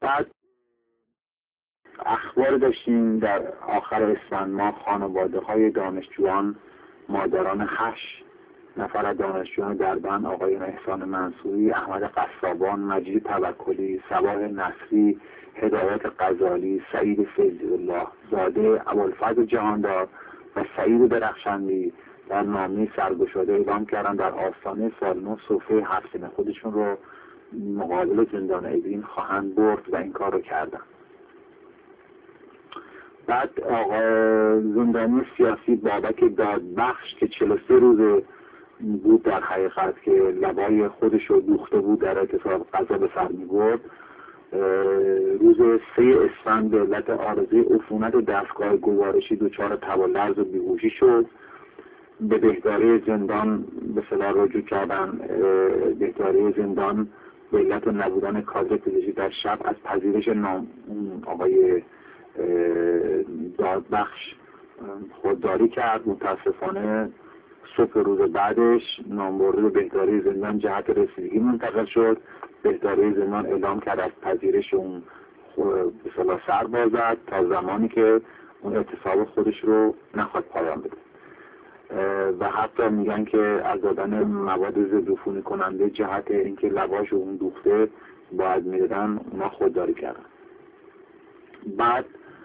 بعد اخبار داشتیم در آخر اسفند ماه خانواده‌های دانشجویان، مادران 8 نفر از دانشجویان دربند، آقایان احسان منصوری، احمد قصابان، مجید توکلی، صباح نصری، هدایت غزالی، سعید فیضی الله زاده، ابوالفضل جهاندار و سعید درخشندی در نامه سرگشاده اعلام کردن در آستانه سال نو صفحه 7 خودشون رو مقابل زندان اوین خواهند برد و این کار رو کردن. بعد آقا زندانی سیاسی بابک دادبخش که 43 روز بود در حقیقت که لبای خودش رو دوخته بود در اعتصاب غذا به سر می‌برد، روز 3 اسفند به علت عارضه عفونت دستگاه گوارشی دچار تب و لرز و بیهوشی شد. به بهداری زندان به اصطلاح رجوع کردن. بهداری زندان به علت نبودن کادر پزشکی در شب از پذیرش آقای دادبخش خودداری کرد. متاسفانه صبح روز بعدش نامبرده بهداری زندان جهت رسیدگی منتقل شد. بهداری زندان اعلام کرد از پذیرش اون به اصطلاح سر بازد تا زمانی که اون اعتصاب خودش رو نخواد پایان بده و حتی میگن که از دادن مواد ضد عفونی کننده جهت اینکه لباش اون دوخته باید میدادن، اونا خودداری کردن. بعد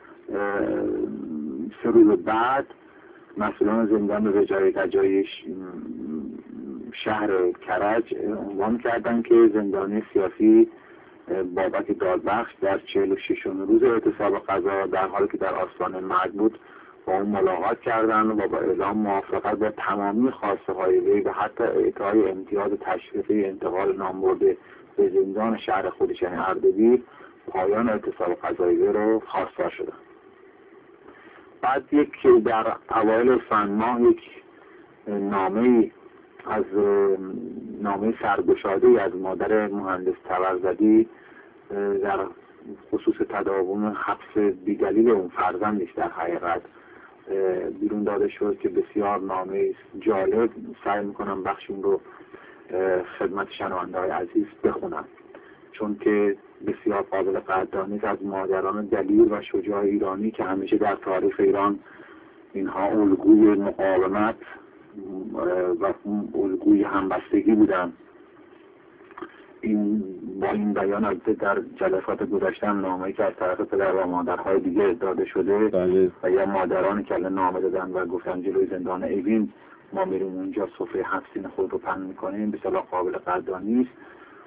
3 روز بعد مسئولان زندان رجای گجایش شهر کرج عنوان کردن که زندانی سیاسی بابک دادبخش در 46 روز اعتصاب غذا در حالی که در آستانه مرگ بود با اون ملاقات کردن و با اعلام موافقت با تمامی خواسته های وی و حتی اعطای امتیاز تشریفی انتقال نامبرده به زندان شهر خودش یعنی اردبیل پایان اعتصاب غذایی وی رو خواستار شدن. بعد در اوایل اسفند ماه یک نامه سرگشاده از مادر مهندس تبرزدی در خصوص تداوم حبس بی‌دلیل اون فرزندش در حقیقت بیرون داده شد که بسیار نامه جالب. سعی میکنم بخش اون رو خدمت شنونده‌های عزیز بخونم چون که بسیار قابل قدردانی از مادران دلیر و شجاع ایرانی که همیشه در تاریخ ایران اینها الگوی مقاومت و الگوی همبستگی بودن. با این بیان البته در جلسات گذشته نامه‌ای که از طرف پدر و مادرهای دیگه داده شده و یا مادرانی که نامه دادن و گفتن جلوی زندان اوین ما میریم اونجا صفحه 7 خود رو پهن میکنیم به اصطلاح قابل قدردانی است.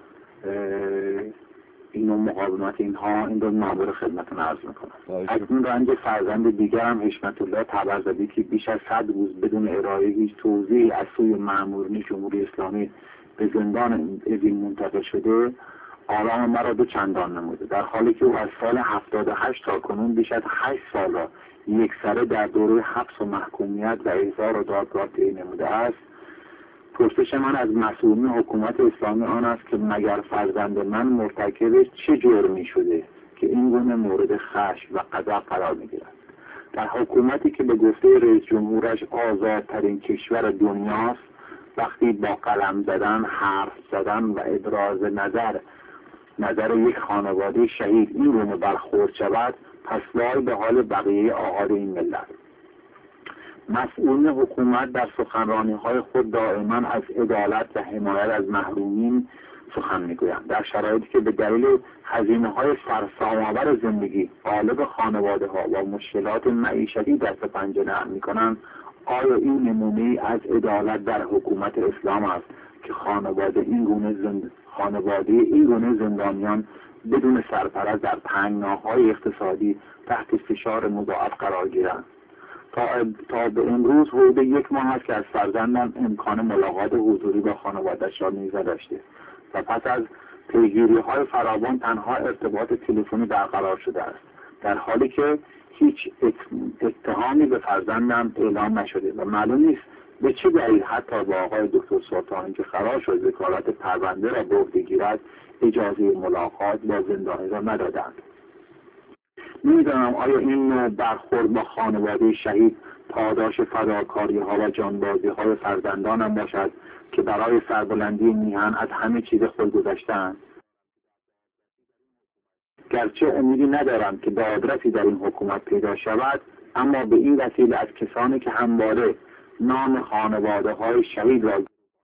اینو مقاومت اینها این رو نامه خدمتتون عرض میکنم. از این رنج فرزند دیگر هم حشمت الله تبرزدی که بیش از 100 روز بدون ارائه هیچ توضیحی از سوی مأمورین جمهوری اسلامی به زندان اوین منتقل شده آرام مرا دو چندان نموده، در حالی که او از سال 78 تا کنون بیش از 8 سال را یکسره در دوره حبس و محکومیت و احضار و دادگاه طی نموده است. پرسش من از مسئولین حکومت اسلامی آن است که مگر فرزند من مرتکب چه جرمی شده که این گونه مورد خشم و غضب قرار می‌گیرد؟ در حکومتی که به گفته رئیس جمهورش آزادترین کشور دنیاست، وقتی با قلم زدن، حرف زدن و ابراز نظر یک خانواده شهید این گونه برخورد شود، پس وای به حال بقیه اعضای این ملت. مسئولین حکومت در سخنرانی‌های خود دائما از عدالت و حمایت از محرومین سخن می‌گویند. در شرایطی که به دلیل هزینه‌های سرسام‌آور زندگی غالب خانواده‌ها و مشکلات معیشتی دست پنجه نرم می‌کنند، آیا این نمونه از عدالت در حکومت اسلام است که خانواده این گونه زندانیان بدون سرپرست در تنگناهای اقتصادی تحت فشار مضاعف قرار گیرند؟ تا به امروز حدود 1 ماه است که از فرزندم امکان ملاقات حضوری با خانواده‌اش را نداشته و پس از پیگیری‌های فراوان تنها ارتباط تلفنی برقرار شده است، در حالی که هیچ اتهامی به فرزندم اعلام نشده و معلوم نیست به چه دلیل حتی با آقای دکتر سلطانی که قرار شد وکالت پرونده را به عهده گیرد اجازه ملاقات با زندانی را ندادند. نمیدانم آیا این نوع برخورد با خانواده شهید پاداش فداکاری‌ها و جانبازی‌های فرزندانم باشد که برای سربلندی میهن از همه چیز خود گذشته‌اند. گرچه امیدی ندارم که دادرسی در این حکومت پیدا شود، اما به این وسیله از کسانی که همواره نام خانواده های شهید را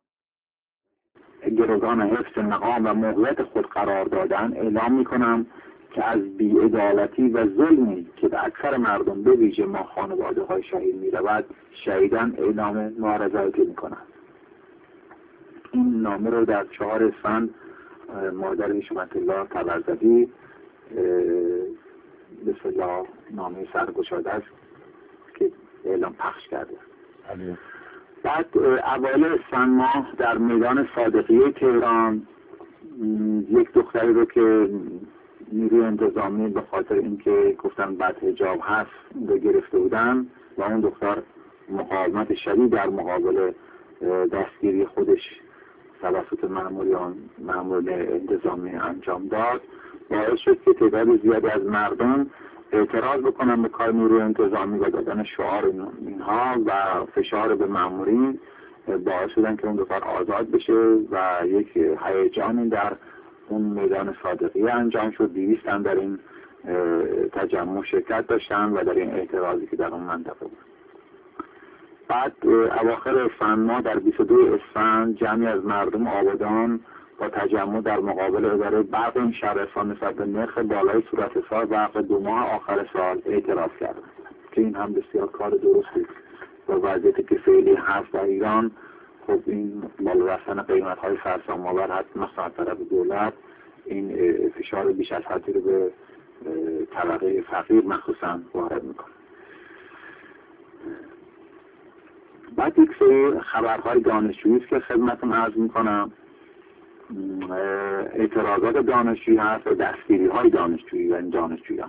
گروگان حفظ مقام و موقعیت خود قرار دادن اعلام میکنم که از بی‌عدالتی و ظلمی که به اکثر مردم به ویژه ما خانواده های شهید میرود شهیدان اعلام معارضه میکنم. این نامه رو در 4 اسفند مادر حشمت الله طبرزدی بسم الله نامه سرگشاده است که اعلام پخش کرده. بعد اوایل اسفند ماه در میدان صادقیه تهران یک دختری رو که نیروی انتظامی به خاطر اینکه گفتن بعد حجاب هست رو گرفته بودن و اون دختر مقاومت شدید در مقابل دستگیری خودش توسط مأمور انتظامی انجام داد، باعث شد که تعداد زیادی از مردم اعتراض بکنن به کار نیروی انتظامی و دادن شعار اینها و فشار به مأمورین باعث شدن که اون دختر آزاد بشه و یک هیجانی در اون میدان صادقیه انجام شد. 200 هم در این تجمع شرکت داشتن و در این اعتراضی که در اون منطقه بود. بعد اواخر اسفند ما در 22 اسفند جمعی از مردم آبادان با تجمع در مقابل اداره برق این شهرستان نسبت به نرخ بالای صورتحساب برق 2 ماه آخر سال اعتراض کردند که این هم بسیار کار درستی و وضعیتی که فعلی هست در ایران. خب این بالا رفتن قیمت های سرسام‌آور حتی مثلا طرف دولت این فشار بیش از حدی رو به طبقه فقیر مخصوصا وارد میکنه. بعد یک سری خبرهای دانشجویی است که خدمتتون عرض میکنم. اعتراضات دانشجویی هست و دستگیری های دانشجویی و این دانشجویان.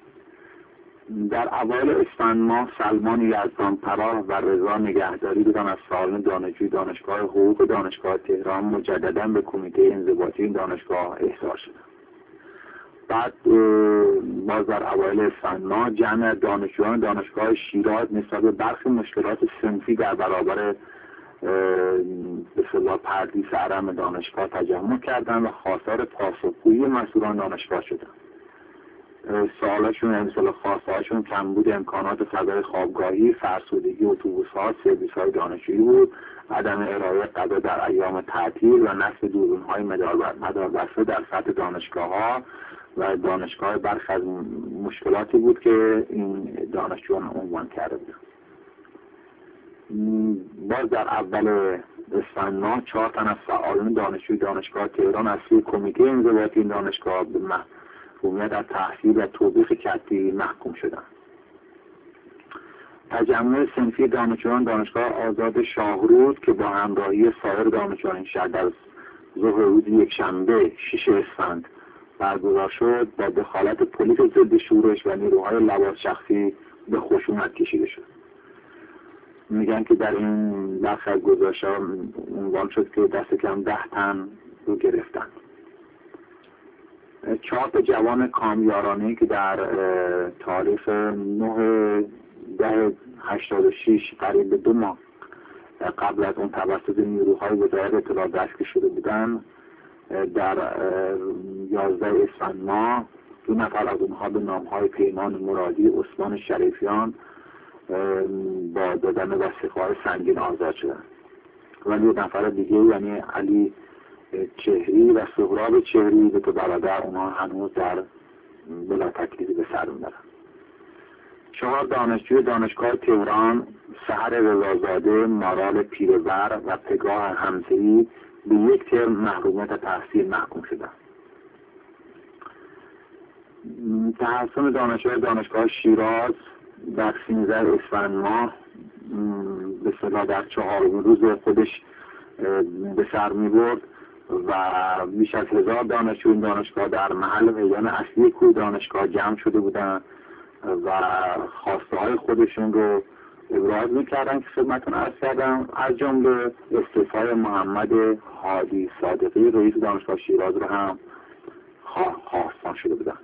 در اوایل اسفند ماه سلمان یزدان پناه و رضا نگهداری بودن از سالن دانشجوی دانشگاه حقوق دانشگاه تهران مجددا به کمیته انضباطی این دانشگاه احضار شدند. بعد باز در اوایل اسفند ماه جمع دانشجویان دانشگاه شیراز نسبت به برخی مشکلات صنفی در برابر به اصطلاح پردیس علم دانشگاه تجمع کردند و خواستار پاسخگویی مسئولان دانشگاه شدند. سوالاشون مثلا خواستهاشون کمبود امکانات فضای خوابگاهی، فرسودگی اتوبوس‌ها، سرویس‌های دانشجویی بود، عدم ارائه غذا در ایام تعطیل و نصب دوربین‌های مداربسته در سطح دانشگاه‌ها و دانشگاه برخی از مشکلاتی بود که این دانشجویان عنوان کرده بود. باز در اول اسفند ماه 4 تن از فعالان دانشجوی دانشگاه تهران از سوی کمیته انضباطی این دانشگاه به محکومیت از تحصیل و توبیخ کتبی محکوم شدند. تجمع صنفی دانشجویان دانشگاه آزاد شاهرود که با همراهی سایر دانشجویان این شهر در ظهر روز یکشنبه 6 اسفند برگزار شد با دخالت پلیس ضد شورش و نیروهای لباس شخصی به خشونت کشیده شد. میگن که در این بخش از گزارش‌ها عنوان شد که دست کم 10 تن رو گرفتن. 4 جوان کامیارانه‌ای که در تاریخ 9/10/86 قریب به 2 ماه قبل از اون توسط نیروهای وزارت اطلاعات دستگیر شده بودن، در 11 اسفند ماه 2 نفر از اونها به نام‌های پیمان مرادی، عثمان شریفیان با دادن وثیقه‌های سنگین آزاد شدن. ولی 2 نفر دیگه یعنی علی چهری و سهراب چهری به برادر اونها هنوز در بلا تکلیفی به سر میبرن. 4 دانشجوی دانشگاه تهران سحر رضازاده، مارال پیرور و پگاه حمزه‌ای به 1 ترم محرومیت تحصیل محکوم شدند. تحصیل دانشجوی دانشگاه شیراز در 13 اسفند ماه به اصطلاح در 4مین روز خودش به سر می‌برد و بیش از 1000 دانشجوی دانشگاه در محل میدان اصلی کوه دانشگاه جمع شده بودند و خواسته‌های خودشون رو ابراز می‌کردن که خدمتتون عرض کردم، از جمله استعفای محمد هادی صادقی رئیس دانشگاه شیراز رو هم خواستان شده بودن.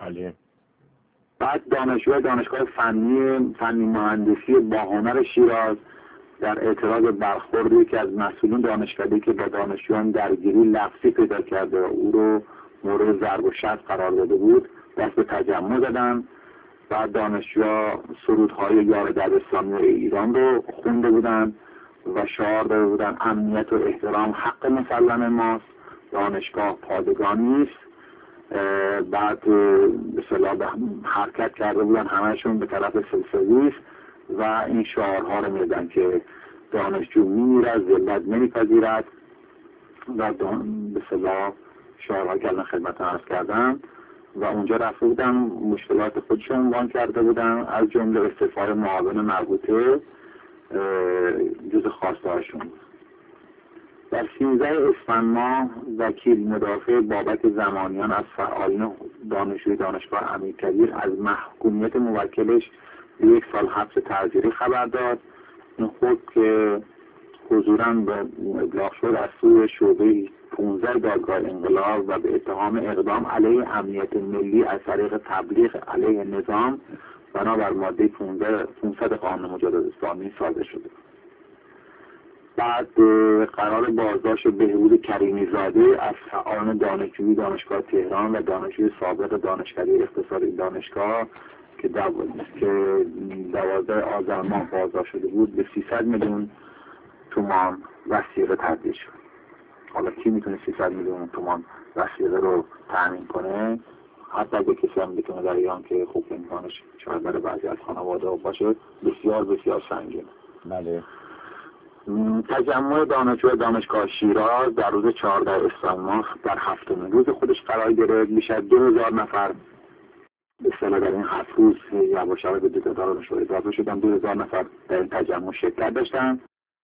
بعد دانشجوی دانشگاه فنی مهندسی باهنر شیراز در اعتراض برخورد یکی از مسئولین دانشکده که با دانشجویان درگیری لفظی پیدا کرده و او رو مورد ضرب و شتم قرار داده بود دست به تجمع زدن. بعد دانشجوها سرودهای یار دبستانی ایران رو خونده بودن و شعار داده بودن امنیت و احترام حق مسلم ماست، دانشگاه پادگان نیست. بعد به اصطلاح حرکت کرده بودن همهشون به طرف سلسویس و این شعارها رو میدن که دانشجو میمیرد، ذلت نمیپذیرد و به اصطلاح شعارها که الان خدمتتون عرض کردم. و اونجا رفته بودن مشکلات خودشون عنوان کرده بودن، از جمله استعفای معاون مربوطه جز خواسته‌هاشون. در 13 اسفند ماه وکیل مدافع بابک زمانیان از فعالین دانشجوی دانشگاه امیرکبیر از محکومیت موکلش به 1 سال حبس تعزیری خبر داد. این خود که حضوراً به ابلاغ شد از سوی شعبه 15 دادگاه انقلاب و به اتهام اقدام علیه امنیت ملی از طریق تبلیغ علیه نظام بنابر ماده 500 قانون مجدد اسلامی صادر شده. بعد قرار بازداشت بهروز کریمی زاده از فعالان دانشجوی دانشگاه تهران و دانشجوی سابق دانشکده اقتصادی دانشگاه که 12 آذر ماه بازداشت شده بود به 300 میلیون تومان وثیقه تبدیل شد. حالا کی میتونه 300 میلیون تومان وثیقه رو تامین کنه؟ حتی اگه کسی هم بتونه در ایران که خوب امکانش شاید برای بعضی از خانواده باشه بسیار بسیار سنگینه. بله. تجمع دانشجوی دانشگاه شیراز در روز 14 اسفند ماه در 7مین روز خودش قرار گرفت. بیش از 2000 نفر به اصطلاح در این 7 روز یواش یواش به تعدادشون اضافه شدن. 2000 نفر در این تجمع شرکت داشتن.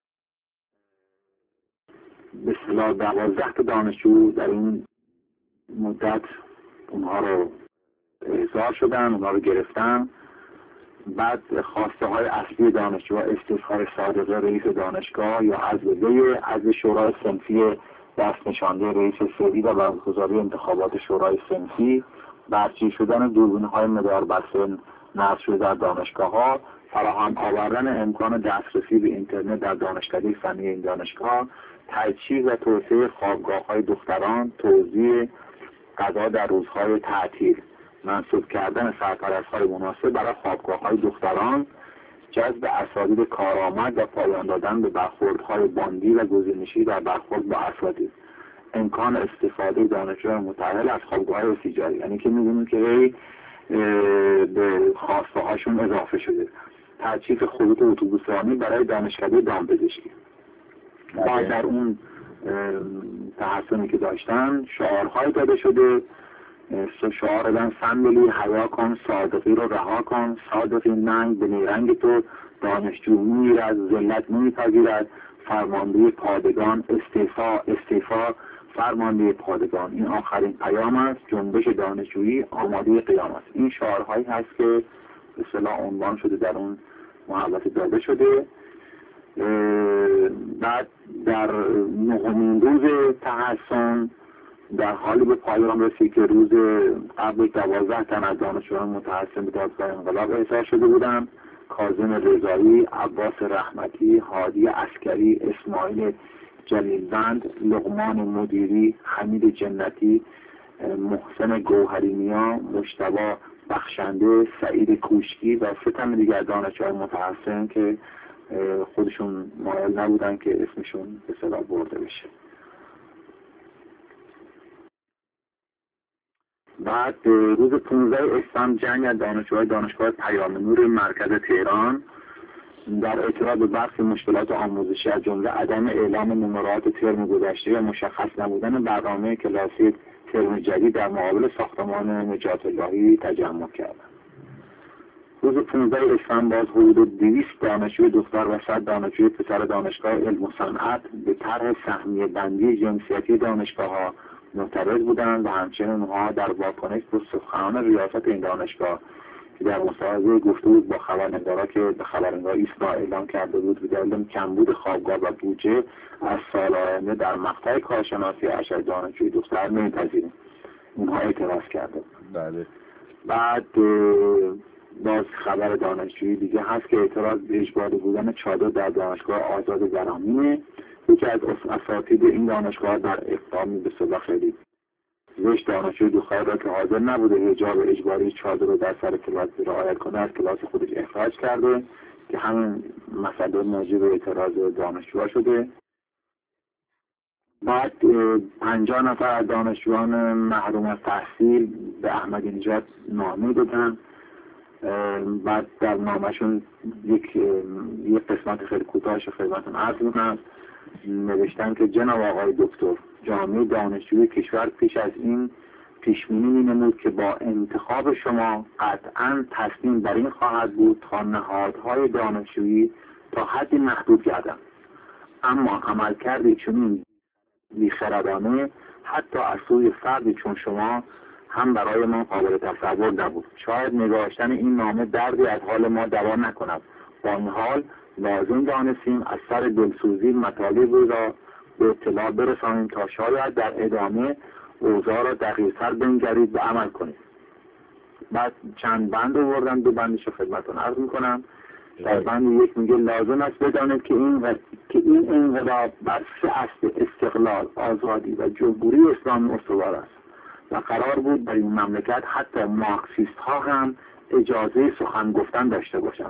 به اصطلاح 12 تا دانشجو در این مدت اونها رو احضار شدن، اونها رو گرفتن. بعد خواسته های اصلی دانشجوها استعفای صادقه رئیس دانشگاه یا عزل شورای صنفی دست نشانده رئیس سری و برگزاری انتخابات شورای صنفی، برچی شدن دوربین‌های مدار بسته نصب شده در دانشگاه‌ها، فراهم آوردن امکان دسترسی به اینترنت در دانشکده فنی این دانشگاه، تجهیز و توسعه خوابگاه‌های دختران، توزیع غذا در روزهای تعطیل، منصوب کردن سرپرست‌های مناسب برای خوابگاه‌های دختران، جذب اساتید کارآمد و پایان دادن به برخوردهای باندی و گزینشی در برخورد با اساتید، امکان استفاده دانشجویان متأهل از خوابگاه‌های تجاری، یعنی که می‌بینیم که به خواسته هاشون اضافه شده، تجهیز خطوط اتوبوسرانی برای دانشکده دامپزشکی. بعد در اون تحسنی که داشتن شعارهای داده شده. شعار دادن صندلی حیا کن، صادقی رو رها کن، صادقی ننگ به نیرنگ تو، دانشجو میرد ذلت نمیپذیرد، فرمانده پادگان، استعفا فرمانده پادگان. این آخرین پیام است، جنبش دانشجویی آماده قیام است. این شعارهایی هست که به اصطلاح عنوان شده در اون محوطه داده شده. بعد در 9مین روز تحسن در حالی به پایان رسید که روز قبل 12 تن از دانشجویان متحسن به دادگاه انقلاب احضار شده بودند. کاظم رضایی، عباس رحمتی، هادی عسکری، اسماعیل جلیلوند، لقمان مدیری، حمید جنتی، محسن گوهرینیا، مجتبی بخشنده، سعید کوشکی و 3 تن دیگر دانشجوی متحسن که خودشون مایل نبودن که اسمشون به اصطلاح برده بشه. بعد روز 15 اسفند جنگ از دانشجوهای دانشگاه پیام نور مرکز تهران در اعتراض به برخی مشکلات آموزشی از جمله عدم اعلام نمرات ترم گذشته و مشخص نبودن برنامه کلاسی ترم جدید در مقابل ساختمان نجات اللهی تجمع کردند. روز 15 اسفند باز حدود 200 دانشجوی دختر و 100 دانشجوی پسر دانشگاه علم و صنعت به طرح سهمیه بندی جنسیتی دانشگاه‌ها معترض بودند و همچنین اونها در واکنش به سخنان ریاست این دانشگاه که در مصاحبه گفته بود با خبرنگارا که به خبرنگار ایسنا اعلام کرده بود به دلیل کمبود خوابگاه و بودجه از سال آینده در مقطع کارشناسی ارشد دانشجوی دختر نمی‌پذیریم. اونها اعتراض کرده. بله. بعد باز خبر دانشجویی دیگه هست که اعتراض به اجباری بودن چادر در دانشگاه آزاد زرامینه. یکی از اساتید این دانشگاه در اقدامی به صدا خیلی زشت دانشجوی دختر را که حاضر نبوده حجاب اجباری چادر رو در سر کلاس رعایت کنه از کلاس خودش اخراج کرده که همین مسئله موجب اعتراض دانشجوها شده. بعد 50 نفر از دانشجویان محروم از تحصیل به احمدی نژاد نامه دادن. بعد در نامه‌شون یک قسمت خیلی کوتاهش خدمتتون عرض می‌کنم. نوشتن که جناب آقای دکتر، جامعه دانشجوی کشور پیش از این پیش‌بینی می‌نمود که با انتخاب شما قطعاً تصمیم بر این خواهد بود تا نهادهای دانشجویی تا حدی محدود گردند، اما عملکرد چنین بی‌خردانه حتی از سوی فردی چون شما هم برای ما قابل تصور نبود. شاید نگاشتن این نامه دردی از حال ما دوا نکند. با این حال لازم دانستیم از سر دلسوزی مطالب را به اطلاع برسانیم تا شاید در ادامه اوضاع را دقیق‌تر بنگرید و عمل کنید. بعد چند بند آوردن، 2 بندش خدمتتون عرض میکنم. در بند 1 میگه لازم است بدانید که این انقلاب بر 3 اصل استقلال، آزادی و جمهوری اسلامی استوار است و قرار بود در این مملکت حتی مارکسیست ها هم اجازه سخن گفتن داشته باشند.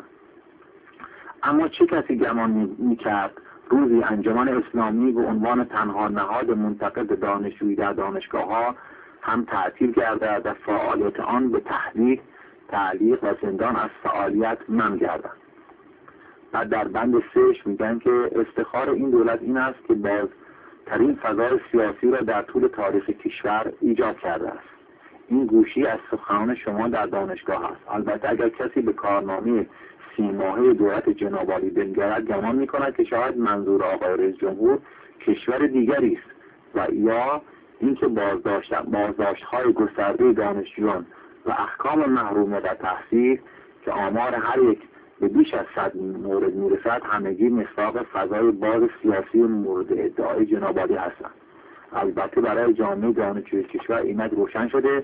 اما چه کسی گمان میکرد روزی انجمن اسلامی به عنوان تنها نهاد منتقد دانشجویی در دانشگاه ها هم تعطیل گردد و فعالیت آن به تحریک، تعلیق و زندان از فعالیت منع گردد. بعد در بند 3 میگن که افتخار این دولت این است که بازترین فضای سیاسی را در طول تاریخ کشور ایجاد کرده است. این گوشی از سخنان شما در دانشگاه است. البته اگر کسی به کارنامه 30 ماهه دولت جناب عالی بنگرد گمان می‌کند که شاید منظور آقای رئیس جمهور کشور دیگری است و یا اینکه بازداشت‌های گسترده دانشجویان و احکام محروم در تحصیل که آمار هر یک به بیش از 100 مورد میرسد همگی مصداق فضای باز سیاسی مورد ادعای جناب عالی هستند. البته برای جامعه دانشجوی کشور اینک روشن شده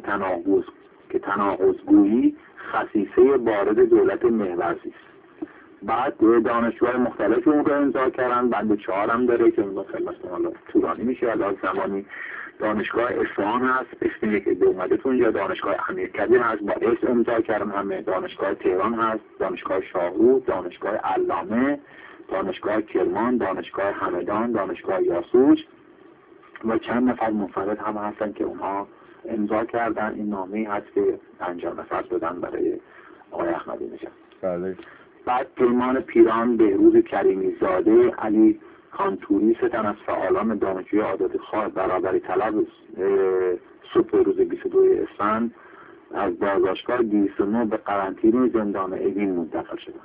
که تناقض‌گویی خصیصه وارد دولت محورزی است. بعد دانشجوهای مختلف اون رو امضا کردن. بند 4 هم داره که اون خیلی طولانی میشه. از زمانی دانشگاه اصفهان هست، اسم یک عده اومده تو اینجا. دانشگاه امیرکبیر هست با اسم امضا کردن همه. دانشگاه تهران هست، دانشگاه شاهرود، دانشگاه علامه، دانشگاه کرمان، دانشگاه همدان، دانشگاه یاسوج و چند نفر منفرد هم هستن که اونها امضا کردن. این نامه‌ای هست که 50 نفر دادن برای آقای احمدی نژاد. بله. بعد پیمان پیران، بهروز کریمی زاده، علی کانتوری 3 تن از فعالان دانشجوی آزادی‌خواه برابری طلب صبح روز 22 اسفند از بازداشتگاه 209 به قرنطینه زندان اوین منتقل شدند.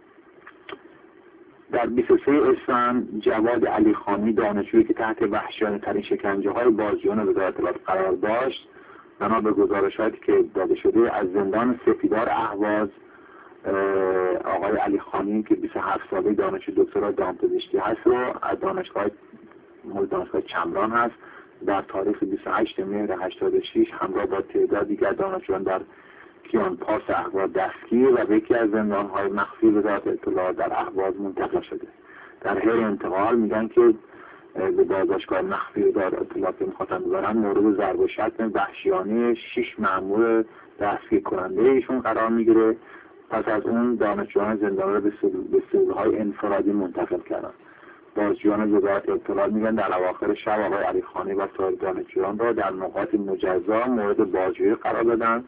در 23 اسفند جواد علی خانی دانشجویی که تحت وحشیانه‌ترین شکنجه‌های بازجویان وزارت اطلاعات قرار داشت بنا به گزارشاتی که داده شده از زندان سپیدار اهواز، آقای علی خانی که 27 ساله دانشجو دکترا دامپزشکی هست رو از دانشگاه چمران هست در تاریخ 28 مهر 86 همراه با تعداد دیگر دانشجویان در کیان پاس اهواز دستگیر و به یکی از زندان‌های مخفی وزارت اطلاعات در اهواز منتقل شده. در حین انتقال میگن که به بازداشتگاه مخفی وزارت اطلاعات میخواستن ببرن مورد ضرب و شتم وحشیانه 6 مأمور دستگیر کننده ایشون قرار میگیره. پس از اون دانشجویان زندان را به سلول‌های انفرادی منتقل کردن. بازجویان وزارت اطلاعات میگن در اواخر شب آقای علی خانی و سایر دانشجویان را در نقاط مجزا مورد بازجویی قرار دادن.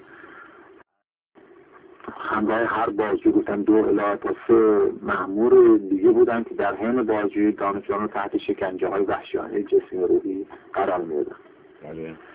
همراه هر بازجو گفتن 2 الی تا 3 مأمور دیگه بودن که در حین بازجویی دانشجویان رو تحت شکنجه‌های وحشیانه جسمی و روحی قرار میدادن.